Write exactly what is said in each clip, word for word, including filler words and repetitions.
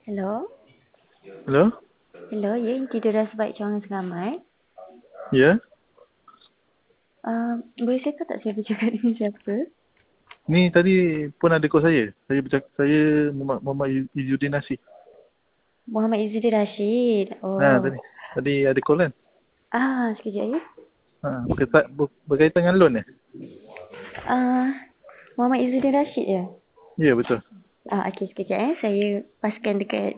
Hello? Hello? Hello, ya, ini tidur dah sebaik jangan selamat. Ya? Uh, boleh saya tahu tak saya bercakap dengan siapa? Ni tadi pun ada call saya. Saya bercakap, saya Muhammad, Muhammad Izzuddin Nasir. Muhammad Izzuddin Rashid. Ha, Oh. tadi. Tadi ada call kan? Ah, sekejap ya. Ha, berkaitan, ber, berkaitan dengan loan eh? Uh, Muhammad Izzuddin Rashid ya? Ya, betul. Ah, okey, sekejap eh. Saya paskan dekat.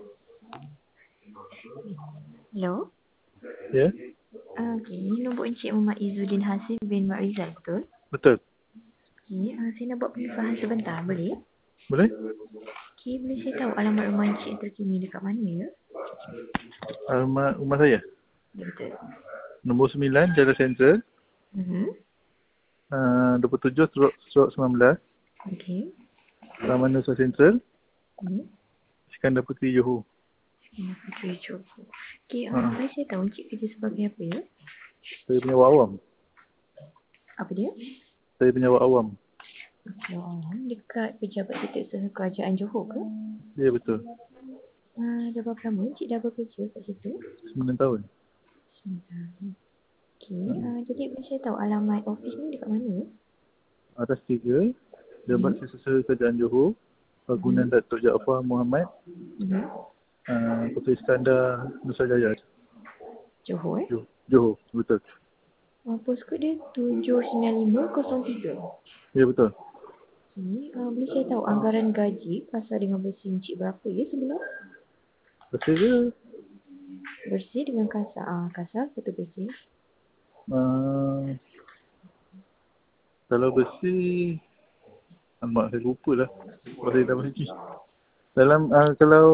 Hello? Ya? Ah, okey, ini nombor Encik Muhammad Izzuddin Hasif bin Mak Rizal, betul? Betul. Okey, uh, saya nak buat pengesahan sebentar, boleh? Boleh? Okey, boleh saya tahu alamat rumah Encik terkini dekat mana ya? Alamat rumah saya. Ya, betul. Nombor sembilan, Jalan Central. Mhm. Uh, dua puluh tujuh stroke sembilan belas. Okey. Taman Nusa Central. Mhm. Iskandar Puteri, Johor. Ya, Puteri Johor. Okey, uh, Ha, boleh saya tahu Encik kerja sebagai apa ya? saya penyewa awam. Apa dia? Saya penyewa awam. Okey, oh, dekat pejabat setiausaha kerajaan Johor ke? Ya, betul. Uh, dah berapa lama Encik dah bekerja kat situ? sembilan tahun. Sebentar. Okey, Ha. uh, jadi boleh saya tahu alamat office ni dekat mana ya? Atas tiga. Jabat Mhm. Setiausaha Kerajaan Johor. Bangunan Mhm. Datuk Jaafar Muhammad. Mhm. Uh, Puteri Iskandar Nusa Jaya. Johor eh? Johor. Johor, betul. Uh, postcode dia tujuh sembilan lima kosong tiga. Ya, betul. Okey, uh, boleh saya tahu anggaran gaji kasar dengan bersih Encik berapa ya sebelum? Bersih ke? Bersih dengan kasar. Ah, kasar satu bersih. Uh, kalau bersih, alamak saya lupa lah. Kalau saya dah bersih. Dalam, uh, kalau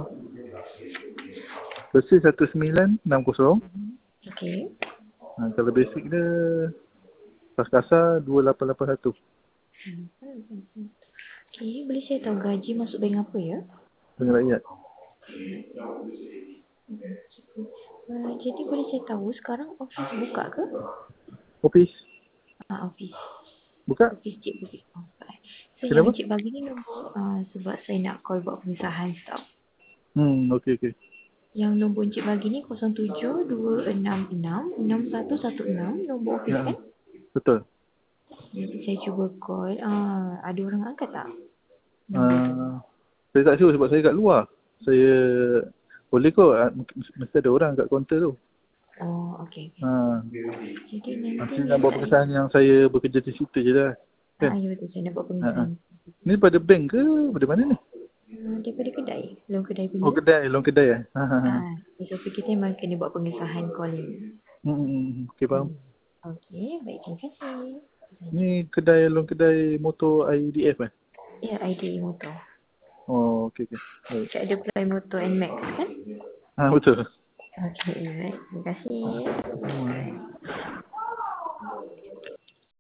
bersih satu sembilan enam kosong. Okey. Uh, kalau basic dia, pas kasar dua lapan lapan satu. Hmm. Okey, boleh saya tahu gaji masuk bank apa ya? Dengan rakyat. Uh, jadi boleh saya tahu sekarang office buka ke? Office. Ah, office. Buka? Office cik buka. Oh, buka. So yang Kenapa? cik bagi ni nombor uh, sebab saya nak call buat pengesahan stok. Hmm, okey, okey. Yang nombor cik bagi ni kosong tujuh dua enam enam enam satu satu enam nombor office Ya, kan? betul. Jadi saya cuba call. Ah, ada orang angkat tak? Nombor tu. Uh, saya tak sure sebab saya kat luar. Saya boleh kot, uh, mesti ada orang kat kaunter tu. Oh, okey. Okay. Ha, Jadi nanti nanti ni nak buat saya... pengesahan yang saya bekerja di situ je lah. Ah, Kan? ya betul. Saya nak buat Ha, ha. pengesahan. Ni pada bank ke? Pada mana ni? Uh, daripada kedai. Loan kedai Oh, punya. kedai. Long kedai eh? Ha, ha, ha. Ah, S O P kita memang kena buat pengesahan call ni. Hmm, hmm, hmm. Okey, faham. Hmm. Okey, baik. Terima kasih. Ni kedai, long kedai motor I D F eh? Ya, I D motor. Oh, okey, okey. Baik. Cik ada Play Motor N Max kan? Ha, betul. Okey, baik. Terima kasih. Hmm.